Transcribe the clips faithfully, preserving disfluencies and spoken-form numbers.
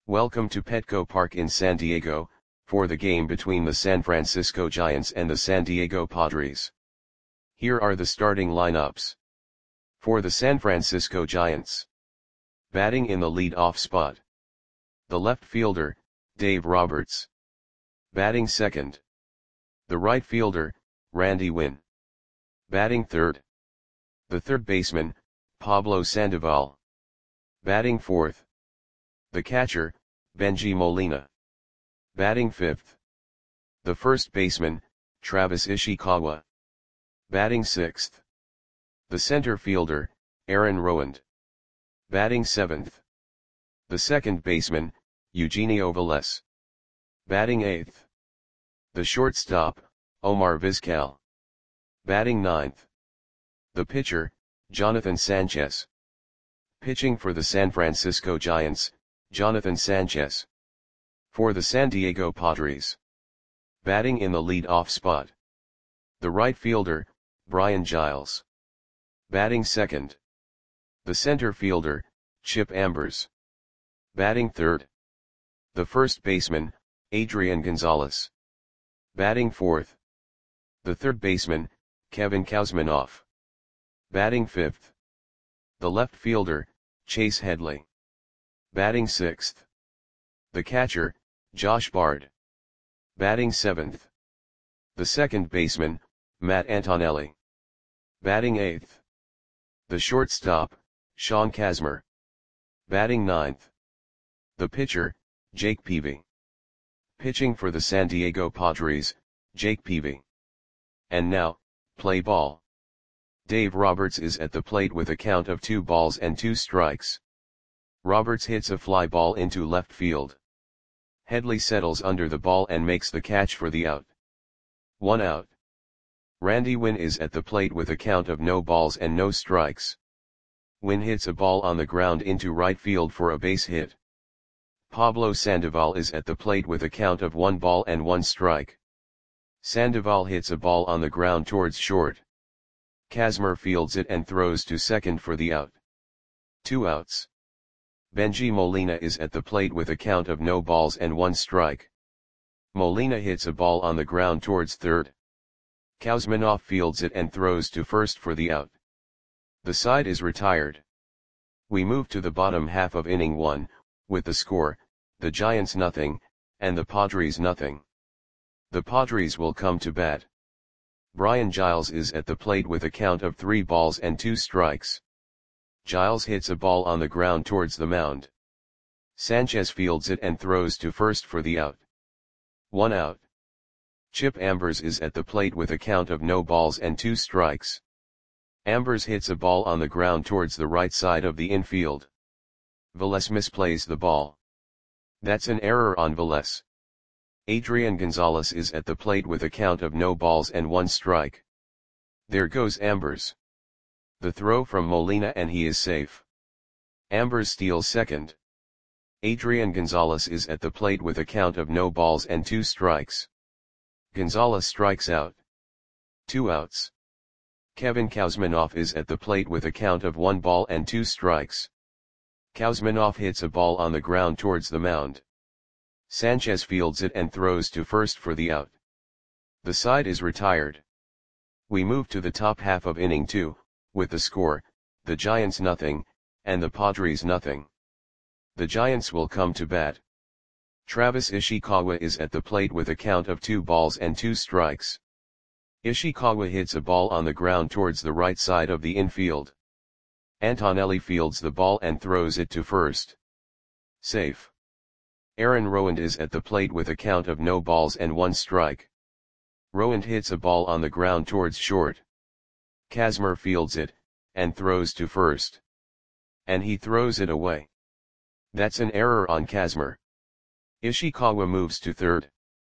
Welcome to Petco Park in San Diego, for the game between the San Francisco Giants and the San Diego Padres. Here are the starting lineups. For the San Francisco Giants. Batting in the lead-off spot. The left fielder, Dave Roberts. Batting second. The right fielder, Randy Winn. Batting third. The third baseman, Pablo Sandoval. Batting fourth. The catcher, Bengie Molina. Batting fifth. The first baseman, Travis Ishikawa. Batting sixth. The center fielder, Aaron Rowand. Batting seventh. The second baseman, Eugenio Velez. Batting eighth. The shortstop, Omar Vizquel. Batting ninth. The pitcher, Jonathan Sanchez. Pitching for the San Francisco Giants, Jonathan Sanchez. For the San Diego Padres. Batting in the lead-off spot. The right fielder, Brian Giles. Batting second. The center fielder, Chip Ambers. Batting third. The first baseman, Adrian Gonzalez. Batting fourth. The third baseman, Kevin Kuzminoff. Batting fifth. The left fielder, Chase Headley. Batting sixth. The catcher, Josh Bard. Batting seventh. The second baseman, Matt Antonelli. Batting eighth. The shortstop, Sean Kazmir. Batting ninth. The pitcher, Jake Peavy. Pitching for the San Diego Padres, Jake Peavy. And now, play ball. Dave Roberts is at the plate with a count of two balls and two strikes. Roberts hits a fly ball into left field. Headley settles under the ball and makes the catch for the out. One out. Randy Winn is at the plate with a count of no balls and no strikes. Winn hits a ball on the ground into right field for a base hit. Pablo Sandoval is at the plate with a count of one ball and one strike. Sandoval hits a ball on the ground towards short. Kazmir fields it and throws to second for the out. Two outs. Bengie Molina is at the plate with a count of no balls and one strike. Molina hits a ball on the ground towards third. Kuzminoff fields it and throws to first for the out. The side is retired. We move to the bottom half of inning one, with the score, the Giants nothing, and the Padres nothing. The Padres will come to bat. Brian Giles is at the plate with a count of three balls and two strikes. Giles hits a ball on the ground towards the mound. Sanchez fields it and throws to first for the out. One out. Chip Ambers is at the plate with a count of no balls and two strikes. Ambers hits a ball on the ground towards the right side of the infield. Velez misplays the ball. That's an error on Velez. Adrian Gonzalez is at the plate with a count of no balls and one strike. There goes Ambers. The throw from Molina and he is safe. Ambers steals second. Adrian Gonzalez is at the plate with a count of no balls and two strikes. Gonzalez strikes out. Two outs. Kevin Kuzminoff is at the plate with a count of one ball and two strikes. Kuzminoff hits a ball on the ground towards the mound. Sanchez fields it and throws to first for the out. The side is retired. We move to the top half of inning two, with the score, the Giants nothing, and the Padres nothing. The Giants will come to bat. Travis Ishikawa is at the plate with a count of two balls and two strikes. Ishikawa hits a ball on the ground towards the right side of the infield. Antonelli fields the ball and throws it to first. Safe. Aaron Rowand is at the plate with a count of no balls and one strike. Rowand hits a ball on the ground towards short. Kazmir fields it, and throws to first. And he throws it away. That's an error on Kazmir. Ishikawa moves to third.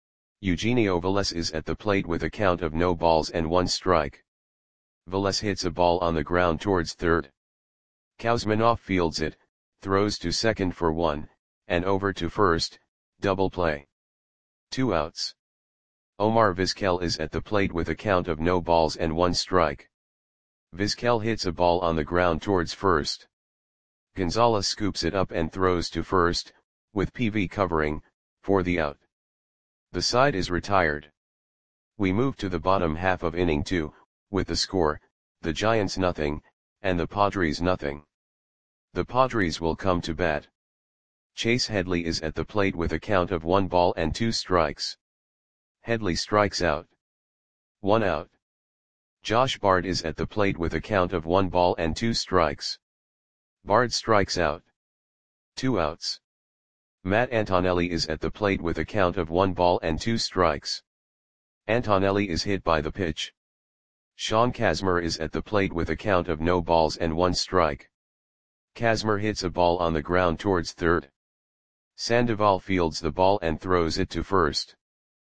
Eugenio Velez is at the plate with a count of no balls and one strike. Velez hits a ball on the ground towards third. Kuzminoff fields it, throws to second for one, and over to first, double play. Two outs. Omar Vizquel is at the plate with a count of no balls and one strike. Vizquel hits a ball on the ground towards first. Gonzalez scoops it up and throws to first, with P V covering, for the out. The side is retired. We move to the bottom half of inning two, with the score, the Giants nothing, and the Padres nothing. The Padres will come to bat. Chase Headley is at the plate with a count of one ball and two strikes. Headley strikes out. One out. Josh Bard is at the plate with a count of one ball and two strikes. Bard strikes out. Two outs. Matt Antonelli is at the plate with a count of one ball and two strikes. Antonelli is hit by the pitch. Sean Kazmir is at the plate with a count of no balls and one strike. Kazmir hits a ball on the ground towards third. Sandoval fields the ball and throws it to first.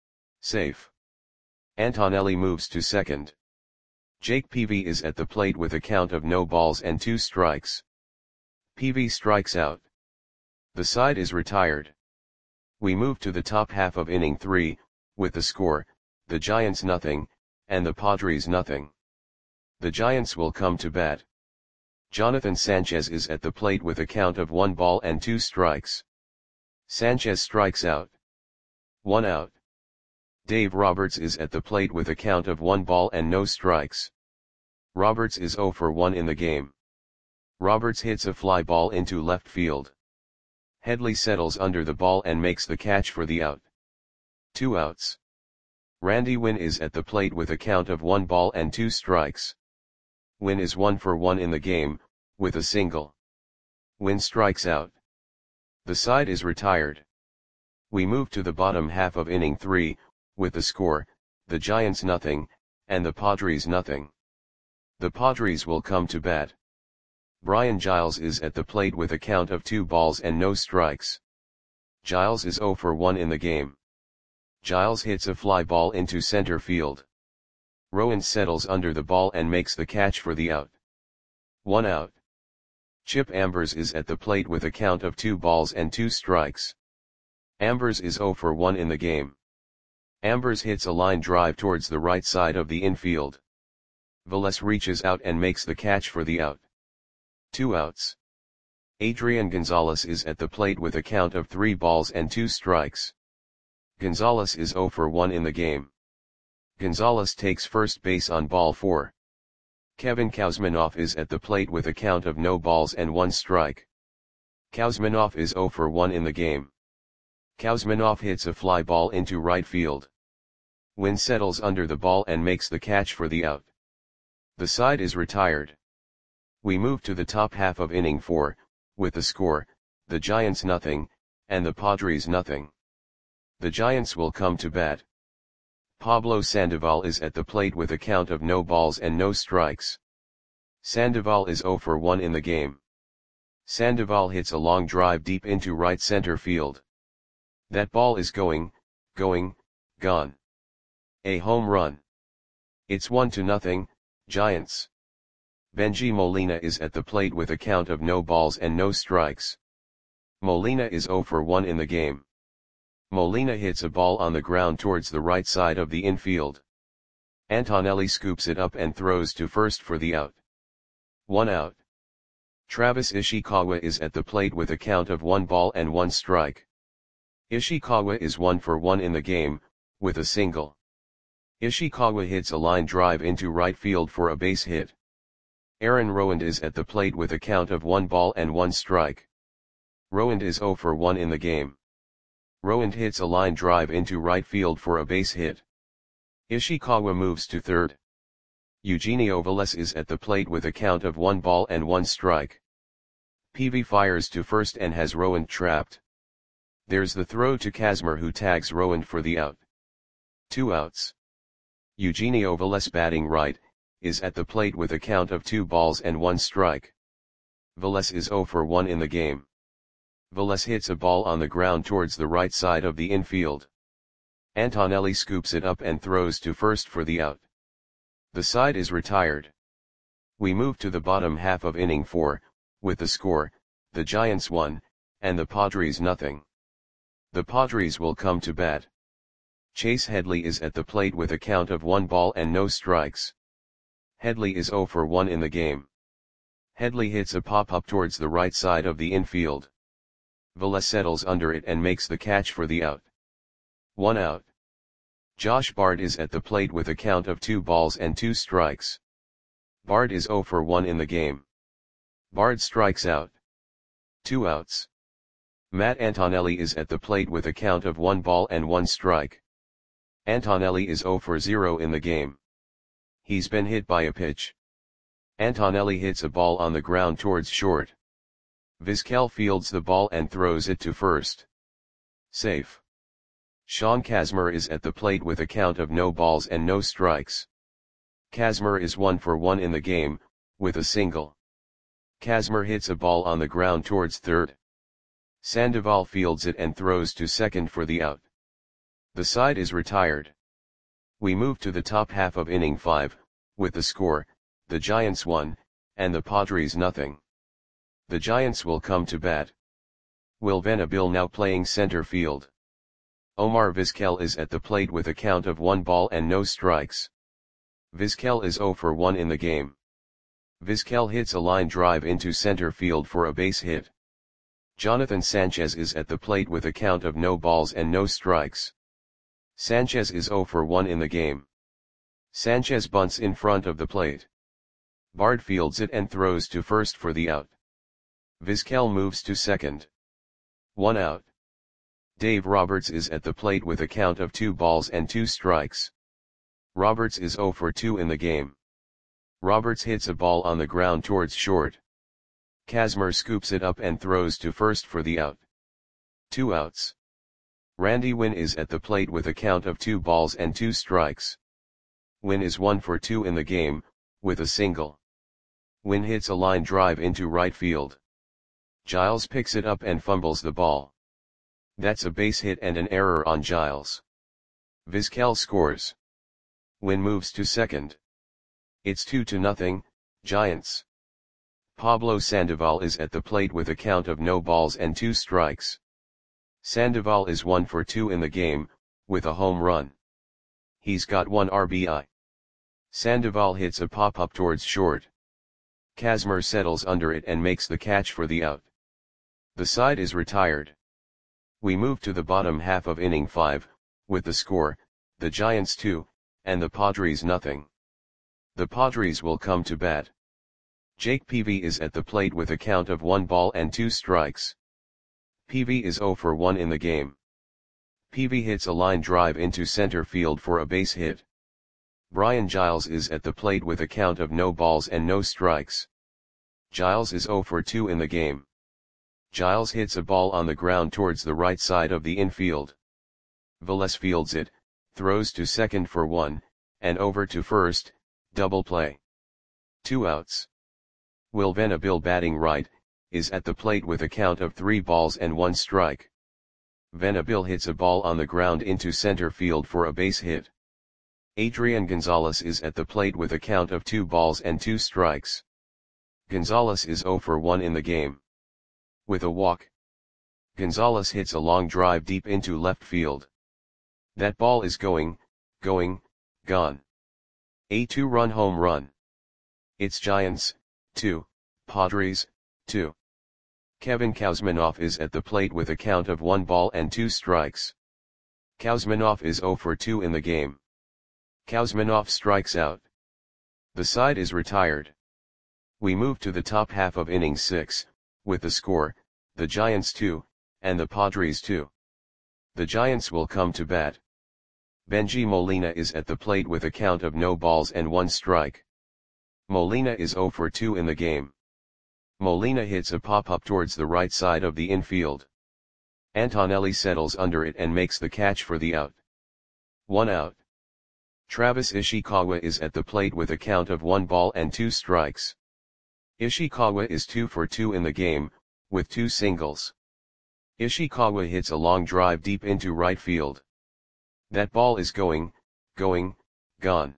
Safe. Antonelli moves to second. Jake Peavy is at the plate with a count of no balls and two strikes. Peavy strikes out. The side is retired. We move to the top half of inning three, with the score, the Giants nothing, and the Padres nothing. The Giants will come to bat. Jonathan Sanchez is at the plate with a count of one ball and two strikes. Sanchez strikes out. One out. Dave Roberts is at the plate with a count of one ball and no strikes. Roberts is zero for one in the game. Roberts hits a fly ball into left field. Headley settles under the ball and makes the catch for the out. Two outs. Randy Winn is at the plate with a count of one ball and two strikes. Winn is one for one in the game, with a single. Winn strikes out. The side is retired. We move to the bottom half of inning three, with the score, the Giants nothing, and the Padres nothing. The Padres will come to bat. Brian Giles is at the plate with a count of two balls and no strikes. Giles is zero for one in the game. Giles hits a fly ball into center field. Rowan settles under the ball and makes the catch for the out. One out. Chip Ambers is at the plate with a count of two balls and two strikes. Ambers is zero for one in the game. Ambers hits a line drive towards the right side of the infield. Velez reaches out and makes the catch for the out. Two outs. Adrian Gonzalez is at the plate with a count of three balls and two strikes. Gonzalez is zero for one in the game. Gonzalez takes first base on ball four. Kevin Kuzminoff is at the plate with a count of no balls and one strike. Kuzminoff is zero for one in the game. Kuzminoff hits a fly ball into right field. Winn settles under the ball and makes the catch for the out. The side is retired. We move to the top half of inning four, with the score, the Giants nothing, and the Padres nothing. The Giants will come to bat. Pablo Sandoval is at the plate with a count of no balls and no strikes. Sandoval is zero for one in the game. Sandoval hits a long drive deep into right center field. That ball is going, going, gone. A home run. It's one to nothing, Giants. Benji Molina is at the plate with a count of no balls and no strikes. Molina is zero for one in the game. Molina hits a ball on the ground towards the right side of the infield. Antonelli scoops it up and throws to first for the out. One out. Travis Ishikawa is at the plate with a count of one ball and one strike. Ishikawa is one for one in the game, with a single. Ishikawa hits a line drive into right field for a base hit. Aaron Rowand is at the plate with a count of one ball and one strike. Rowand is zero for one in the game. Rowand hits a line drive into right field for a base hit. Ishikawa moves to third. Eugenio Velez is at the plate with a count of one ball and one strike. Peavy fires to first and has Rowand trapped. There's the throw to Kazmir, who tags Rowand for the out. Two outs. Eugenio Velez, batting right, is at the plate with a count of two balls and one strike. Velez is zero for one in the game. Velez hits a ball on the ground towards the right side of the infield. Antonelli scoops it up and throws to first for the out. The side is retired. We move to the bottom half of inning four, with the score, the Giants one, and the Padres nothing. The Padres will come to bat. Chase Headley is at the plate with a count of one ball and no strikes. Headley is zero for one in the game. Headley hits a pop-up towards the right side of the infield. Velez settles under it and makes the catch for the out. One out. Josh Bard is at the plate with a count of two balls and two strikes. Bard is zero for one in the game. Bard strikes out. Two outs. Matt Antonelli is at the plate with a count of one ball and one strike. Antonelli is zero for zero in the game. He's been hit by a pitch. Antonelli hits a ball on the ground towards short. Vizquel fields the ball and throws it to first. Safe. Sean Kazmir is at the plate with a count of no balls and no strikes. Kazmir is one for one in the game, with a single. Kazmir hits a ball on the ground towards third. Sandoval fields it and throws to second for the out. The side is retired. We move to the top half of inning five, with the score, the Giants one, and the Padres nothing. The Giants will come to bat. Will Venabil now playing center field. Omar Vizquel is at the plate with a count of one ball and no strikes. Vizquel is zero for one in the game. Vizquel hits a line drive into center field for a base hit. Jonathan Sanchez is at the plate with a count of no balls and no strikes. Sanchez is zero for one in the game. Sanchez bunts in front of the plate. Bard fields it and throws to first for the out. Vizquel moves to second. One out. Dave Roberts is at the plate with a count of two balls and two strikes. Roberts is zero for two in the game. Roberts hits a ball on the ground towards short. Kazmir scoops it up and throws to first for the out. Two outs. Randy Winn is at the plate with a count of two balls and two strikes. Winn is one for two in the game, with a single. Winn hits a line drive into right field. Giles picks it up and fumbles the ball. That's a base hit and an error on Giles. Vizquel scores. Winn moves to second. It's two to nothing, Giants. Pablo Sandoval is at the plate with a count of no balls and two strikes. Sandoval is one for two in the game, with a home run. He's got one R B I. Sandoval hits a pop-up towards short. Kazmir settles under it and makes the catch for the out. The side is retired. We move to the bottom half of inning five, with the score, the Giants two, and the Padres nothing. The Padres will come to bat. Jake Peavy is at the plate with a count of one ball and two strikes. Peavy is zero for one in the game. Peavy hits a line drive into center field for a base hit. Brian Giles is at the plate with a count of no balls and no strikes. Giles is zero for two in the game. Giles hits a ball on the ground towards the right side of the infield. Velez fields it, throws to second for one, and over to first, double play. Two outs. Will Venabil batting right, is at the plate with a count of three balls and one strike. Venabil hits a ball on the ground into center field for a base hit. Adrian Gonzalez is at the plate with a count of two balls and two strikes. Gonzalez is zero for one in the game. With a walk. Gonzalez hits a long drive deep into left field. That ball is going, going, gone. A two-run home run. It's Giants, two, Padres, two. Kevin Kouzmanoff is at the plate with a count of one ball and two strikes. Kouzmanoff is zero for two in the game. Kouzmanoff strikes out. The side is retired. We move to the top half of inning six, with the score, the Giants two, and the Padres two. The Giants will come to bat. Benji Molina is at the plate with a count of no balls and one strike. Molina is zero for two in the game. Molina hits a pop-up towards the right side of the infield. Antonelli settles under it and makes the catch for the out. One out. Travis Ishikawa is at the plate with a count of one ball and two strikes. Ishikawa is two for two in the game, with two singles. Ishikawa hits a long drive deep into right field. That ball is going, going, gone.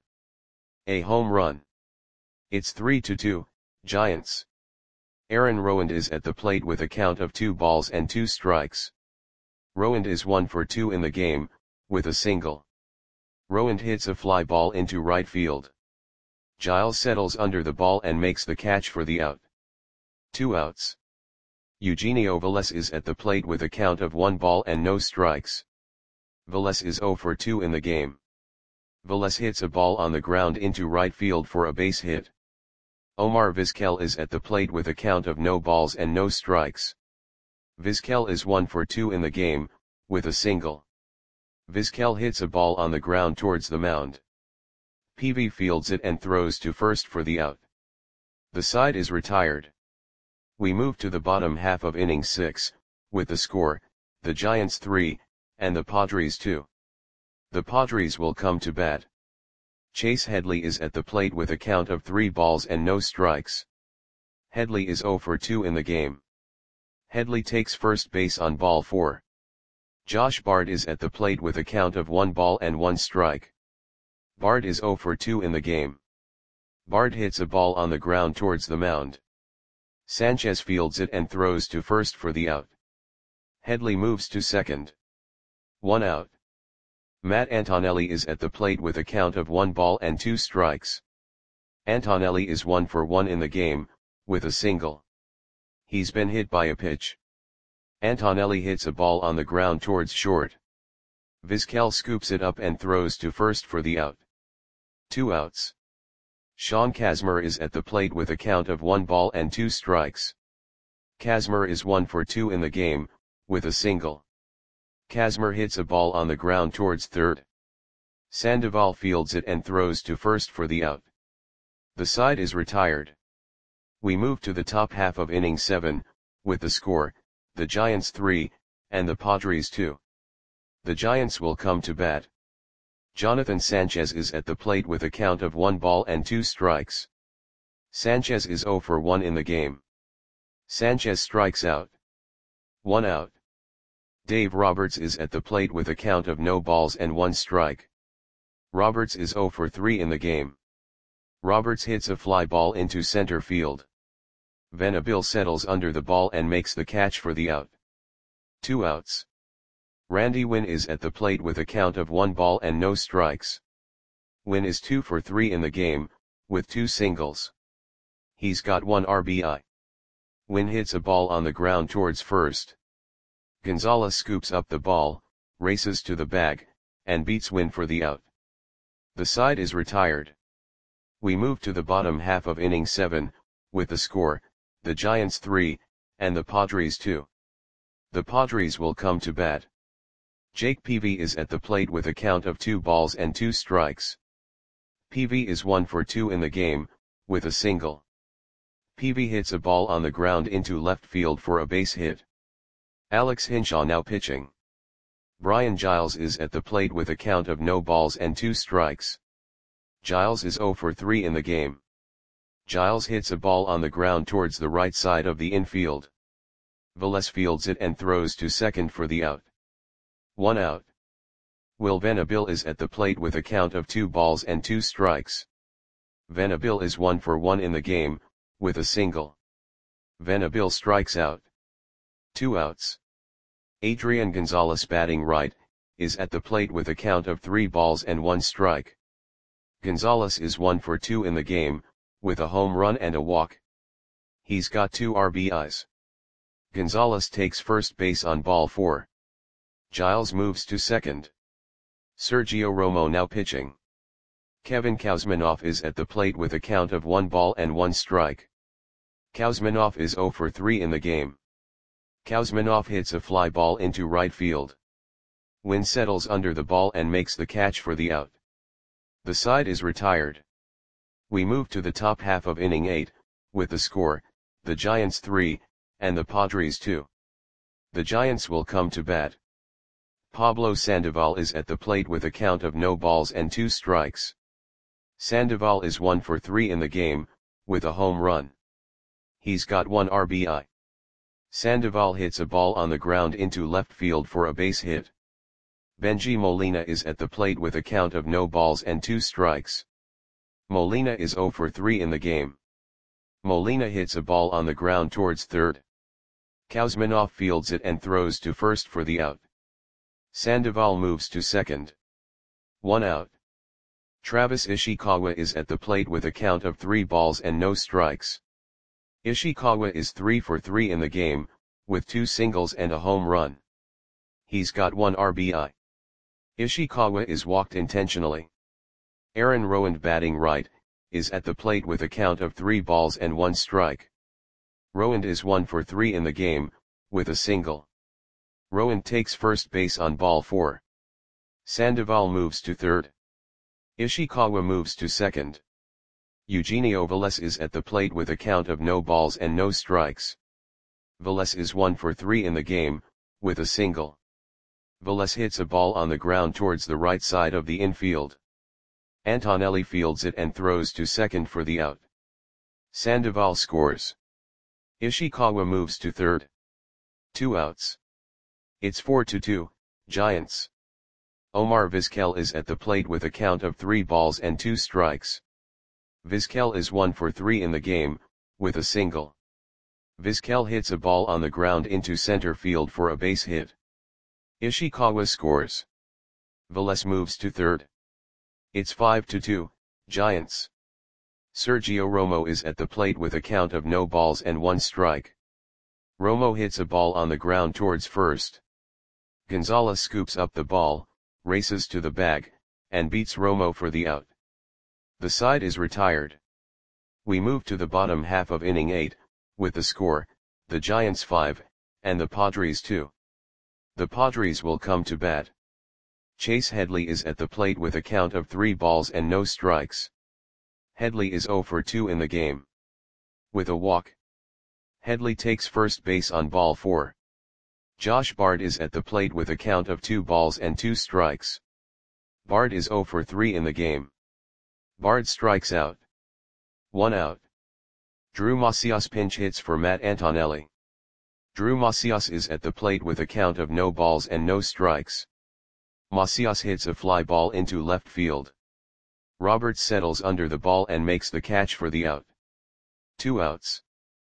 A home run. It's three to two, Giants. Aaron Rowand is at the plate with a count of two balls and two strikes. Rowand is one for two in the game, with a single. Rowand hits a fly ball into right field. Giles settles under the ball and makes the catch for the out. Two outs. Eugenio Velez is at the plate with a count of one ball and no strikes. Velez is zero for two in the game. Velez hits a ball on the ground into right field for a base hit. Omar Vizquel is at the plate with a count of no balls and no strikes. Vizquel is one for two in the game, with a single. Vizquel hits a ball on the ground towards the mound. P V fields it and throws to first for the out. The side is retired. We move to the bottom half of inning six, with the score, the Giants three, and the Padres two. The Padres will come to bat. Chase Headley is at the plate with a count of three balls and no strikes. Headley is zero for two in the game. Headley takes first base on ball four. Josh Bard is at the plate with a count of one ball and one strike. Bard is zero for two in the game. Bard hits a ball on the ground towards the mound. Sanchez fields it and throws to first for the out. Headley moves to second. One out. Matt Antonelli is at the plate with a count of one ball and two strikes. Antonelli is one for one in the game, with a single. He's been hit by a pitch. Antonelli hits a ball on the ground towards short. Vizquel scoops it up and throws to first for the out. Two outs. Sean Kazmir is at the plate with a count of one ball and two strikes. Kazmir is one for two in the game, with a single. Kazmir hits a ball on the ground towards third. Sandoval fields it and throws to first for the out. The side is retired. We move to the top half of inning seven, with the score, the Giants three, and the Padres two. The Giants will come to bat. Jonathan Sanchez is at the plate with a count of one ball and two strikes. Sanchez is zero for one in the game. Sanchez strikes out. One out. Dave Roberts is at the plate with a count of no balls and one strike. Roberts is zero for three in the game. Roberts hits a fly ball into center field. Venabil settles under the ball and makes the catch for the out. Two outs. Randy Winn is at the plate with a count of one ball and no strikes. Winn is two for three in the game, with two singles. He's got one R B I. Winn hits a ball on the ground towards first. Gonzalez scoops up the ball, races to the bag, and beats Winn for the out. The side is retired. We move to the bottom half of inning seven, with the score, the Giants three, and the Padres two. The Padres will come to bat. Jake Peavy is at the plate with a count of two balls and two strikes. Peavy is one for two in the game, with a single. Peavy hits a ball on the ground into left field for a base hit. Alex Hinshaw now pitching. Brian Giles is at the plate with a count of no balls and two strikes. Giles is zero for three in the game. Giles hits a ball on the ground towards the right side of the infield. Velez fields it and throws to second for the out. One out. Will Venabil is at the plate with a count of two balls and two strikes. Venabil is one for one in the game, with a single. Venabil strikes out. Two outs. Adrian Gonzalez batting right, is at the plate with a count of three balls and one strike. Gonzalez is one for two in the game, with a home run and a walk. He's got two R B Is. Gonzalez takes first base on ball four. Giles moves to second. Sergio Romo now pitching. Kevin Kuzminoff is at the plate with a count of one ball and one strike. Kuzminoff is zero for three in the game. Kuzminoff hits a fly ball into right field. Winn settles under the ball and makes the catch for the out. The side is retired. We move to the top half of inning eight, with the score, the Giants three, and the Padres two. The Giants will come to bat. Pablo Sandoval is at the plate with a count of no balls and two strikes. Sandoval is one for three in the game, with a home run. He's got one R B I. Sandoval hits a ball on the ground into left field for a base hit. Benji Molina is at the plate with a count of no balls and two strikes. Molina is zero for three in the game. Molina hits a ball on the ground towards third. Kuzminoff fields it and throws to first for the out. Sandoval moves to second. One out. Travis Ishikawa is at the plate with a count of three balls and no strikes. Ishikawa is three for three in the game, with two singles and a home run. He's got one R B I. Ishikawa is walked intentionally. Aaron Rowand, batting right, is at the plate with a count of three balls and one strike. Rowand is one for three in the game, with a single. Rowand takes first base on ball four. Sandoval moves to third. Ishikawa moves to second. Eugenio Velez is at the plate with a count of no balls and no strikes. Velez is one for three in the game, with a single. Velez hits a ball on the ground towards the right side of the infield. Antonelli fields it and throws to second for the out. Sandoval scores. Ishikawa moves to third. Two outs. It's four to two, Giants. Omar Vizquel is at the plate with a count of three balls and two strikes. Vizquel is one for three in the game, with a single. Vizquel hits a ball on the ground into center field for a base hit. Ishikawa scores. Velez moves to third. It's five to two, Giants. Sergio Romo is at the plate with a count of no balls and one strike. Romo hits a ball on the ground towards first. Gonzalez scoops up the ball, races to the bag, and beats Romo for the out. The side is retired. We move to the bottom half of inning eight, with the score, the Giants five, and the Padres two. The Padres will come to bat. Chase Headley is at the plate with a count of three balls and no strikes. Headley is zero for two in the game. With a walk. Headley takes first base on ball four. Josh Bard is at the plate with a count of two balls and two strikes. Bard is zero for three in the game. Bard strikes out. One out. Drew Macias pinch hits for Matt Antonelli. Drew Macias is at the plate with a count of no balls and no strikes. Macias hits a fly ball into left field. Roberts settles under the ball and makes the catch for the out. Two outs.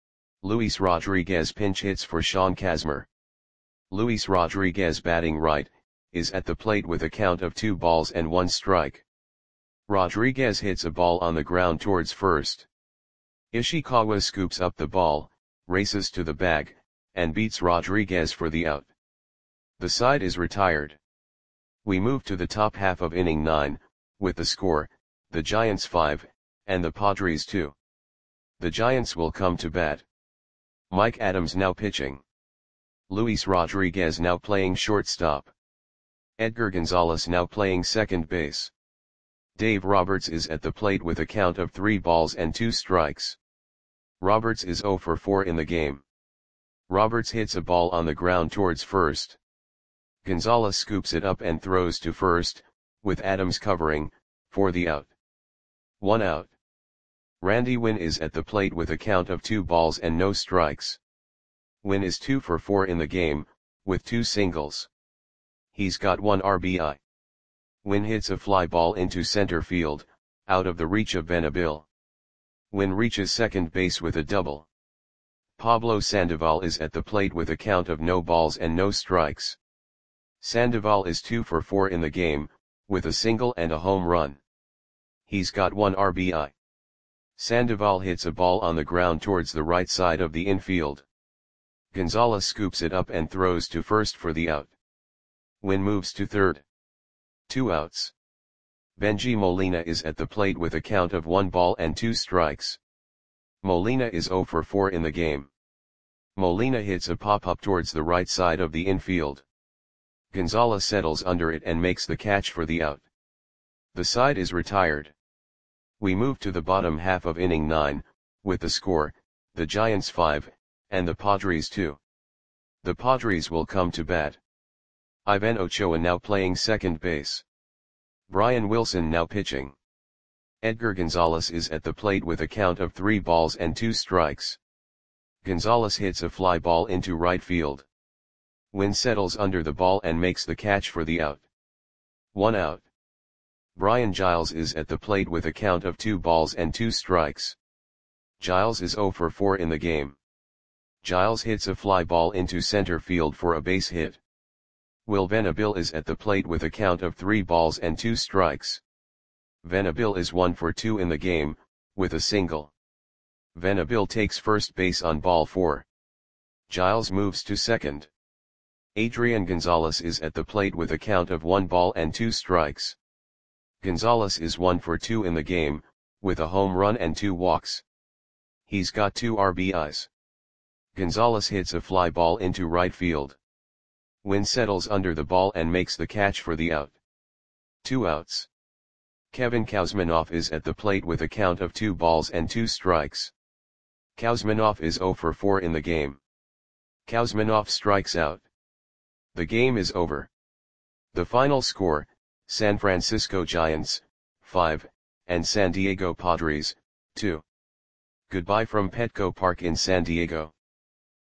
Luis Rodriguez pinch hits for Sean Kazmir. Luis Rodriguez, batting right, is at the plate with a count of two balls and one strike. Rodriguez hits a ball on the ground towards first. Ishikawa scoops up the ball, races to the bag, and beats Rodriguez for the out. The side is retired. We move to the top half of inning nine, with the score, the Giants five, and the Padres two. The Giants will come to bat. Mike Adams now pitching. Luis Rodriguez now playing shortstop. Edgar Gonzalez now playing second base. Dave Roberts is at the plate with a count of three balls and two strikes. Roberts is zero for four in the game. Roberts hits a ball on the ground towards first. Gonzalez scoops it up and throws to first, with Adams covering, for the out. One out. Randy Winn is at the plate with a count of two balls and no strikes. Winn is two for four in the game, with two singles. He's got one R B I. Winn hits a fly ball into center field, out of the reach of Venabil. Winn reaches second base with a double. Pablo Sandoval is at the plate with a count of no balls and no strikes. Sandoval is two for four in the game, with a single and a home run. He's got one R B I. Sandoval hits a ball on the ground towards the right side of the infield. Gonzalez scoops it up and throws to first for the out. Winn moves to third. Two outs. Benji Molina is at the plate with a count of one ball and two strikes. Molina is zero for four in the game. Molina hits a pop-up towards the right side of the infield. Gonzalez settles under it and makes the catch for the out. The side is retired. We move to the bottom half of inning nine, with the score, the Giants five, and the Padres two. The Padres will come to bat. Ivan Ochoa now playing second base. Brian Wilson now pitching. Edgar Gonzalez is at the plate with a count of three balls and two strikes. Gonzalez hits a fly ball into right field. Winn settles under the ball and makes the catch for the out. One out. Brian Giles is at the plate with a count of two balls and two strikes. Giles is zero for four in the game. Giles hits a fly ball into center field for a base hit. Will Venabil is at the plate with a count of three balls and two strikes. Venabil is one for two in the game, with a single. Venabil takes first base on ball four. Giles moves to second. Adrian Gonzalez is at the plate with a count of one ball and two strikes. Gonzalez is one for two in the game, with a home run and two walks. He's got two R B Is. Gonzalez hits a fly ball into right field. Wynn settles under the ball and makes the catch for the out. Two outs. Kevin Kouzmanoff is at the plate with a count of two balls and two strikes. Kouzmanoff is zero for four in the game. Kouzmanoff strikes out. The game is over. The final score, San Francisco Giants, five, and San Diego Padres, two. Goodbye from Petco Park in San Diego.